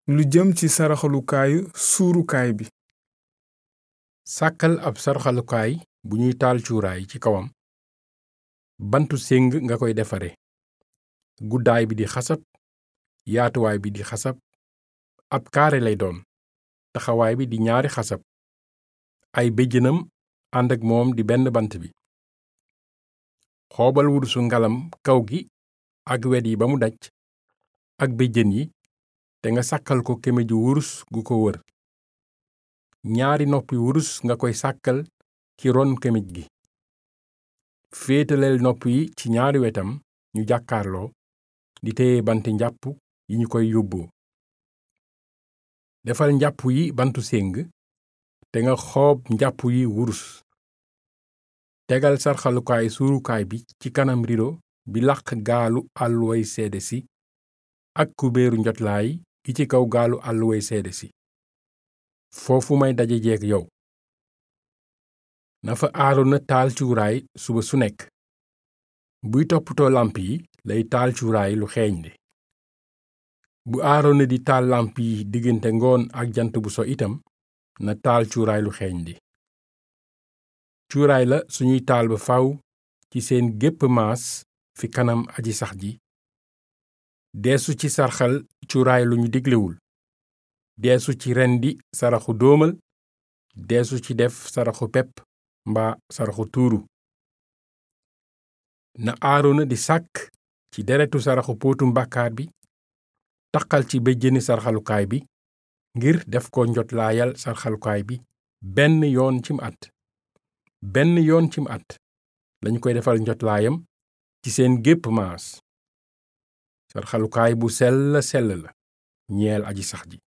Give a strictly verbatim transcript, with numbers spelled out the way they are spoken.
lu jëm ci saraxalukaayu suurukaay bi. sàkkal ab saraxalukaay bu ñuy taal cuuraay ci kawam. bantu séng nga koy defare. guddaay bi di xasab. yaatuwaay bi di xasab. ab kaare lay doon. taxawaay bi di ñaari xasab. ay béjjënam ànd ak moom di benn bant bi. xoobal wurusu ngalam kaw gi ak wet yi ba mu daj. ak béjjën yi te nga sàkkal ko kéméju wurus gu ko wër. ñaari noppi wurus nga koy sàkkal ci ron kéméj gi. féetaleel nopp yi ci ñaari wetam ñu jàkkaarloo di téye banti njàpp yi ñu koy yóbboo. defal njàpp yi bantu séng te nga xoob njàpp yi wurus. tegal sarxalukaay suurukaay bi ci kanam rido bi làq gaalu àlluway seede si ak kubéeru njotlaay gi ci kaw gaalu àlluway seede si. foofu may daje jeeg yow. na fa aarona taal cuuraay suba su nekk. buy toppatoo làmp yi lay taal cuuraay lu xeeñ li. bu aarona di taal làmp yi diggante ngoon ak jant bu so itam na taal cuuraay lu xeeñ li. cuuraay la suñuy taal ba faw ci seen gépp maas fi kanam aji sax ji. deesu ci sarxal cuuraay lu ñu diglewul. deesu ci rendi saraxu dóomal. deesu ci def saraxu pepp mbaa saraxu tuuru. na aarona di sàkk ci deretu saraxu póotum bàkkaar bi taqal ci béjjëni sarxalukaay bi ngir def ko njotlaayal sarxalukaay bi benn yoon cim at. benn yoon cim at lañu koy defal njotlaayam ci seen gépp maas. sarxalukaay bu sell sell la ñeel aji sax ji.